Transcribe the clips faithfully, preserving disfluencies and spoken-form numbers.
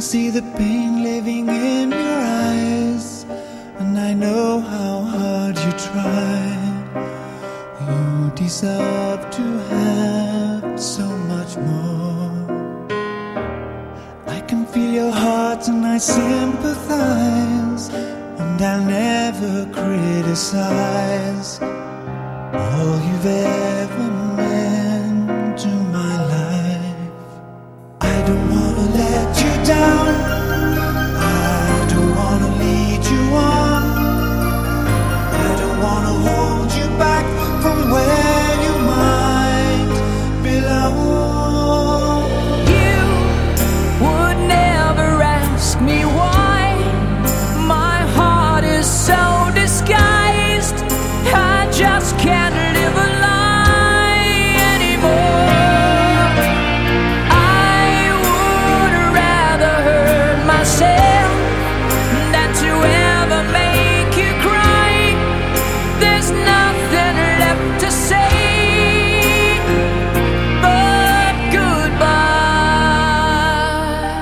see the pain living in your eyes, and I know how hard you tried. You deserve to have so much more. I can feel your heart and I sympathize, and I'll never criticize all you've ever meant to my life. I don't wanna let you down, I don't wanna lead you on, I don't wanna hold you back from where you might belong. You would never ask me why my heart is so disguised. I just can't live a lie anymore. I would rather hurt myself than to ever make you cry. There's nothing left to say but goodbye.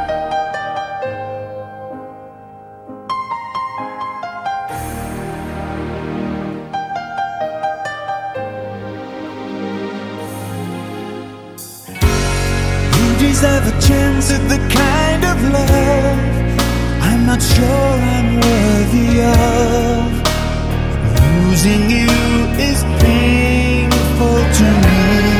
You deserve a chance at the kind of love I'm not sure I'm worthy of. Losing you is painful to me.